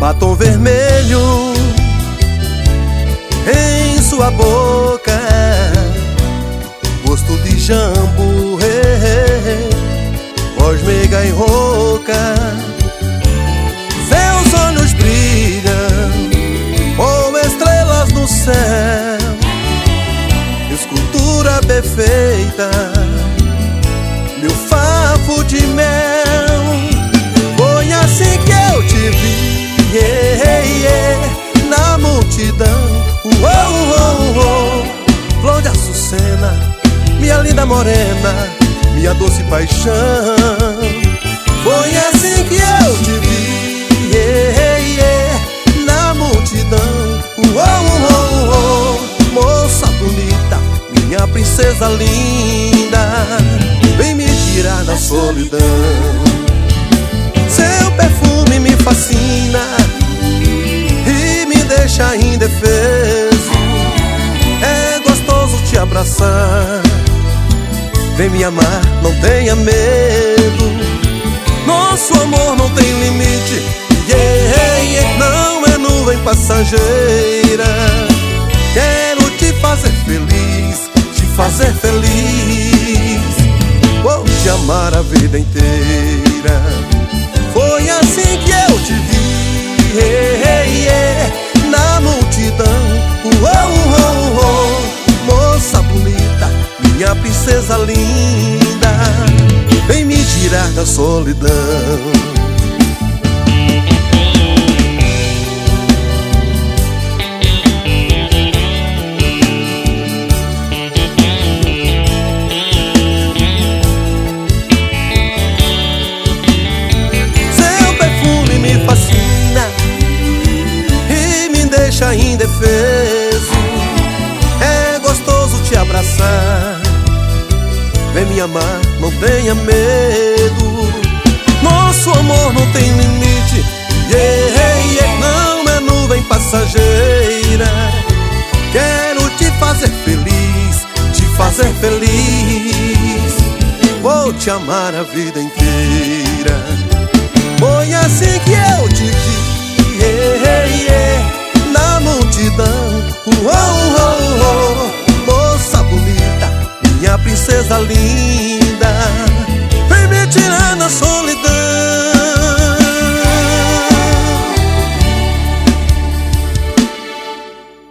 batom vermelho em sua boca, gosto de jambo, voz meiga e rouca. Seus olhos brilham como estrelas no céu, escultura perfeita, meu favo de mel. Foi assim que eu te vi, na multidão. Flor de açucena, minha linda morena, minha doce paixão. Foi assim que eu te vi, na multidão. Moça bonita, minha princesa linda, vem me tirar da solidão. Seu perfume me fascina e me deixa indefeso. É gostoso te abraçar, vem me amar, não tenha medo. Nosso amor não tem limite, não é nuvem passageira. Quero te fazer feliz, te fazer feliz. Vou te amar a vida inteira. Foi assim que eu te vi, na multidão. Moça bonita, minha princesa linda, vem me tirar da solidão. Indefeso, é gostoso te abraçar, vem me amar, não tenha medo. Nosso amor não tem limite, não é nuvem passageira. Quero te fazer feliz, te fazer feliz. Vou te amar a vida inteira. Foi assim que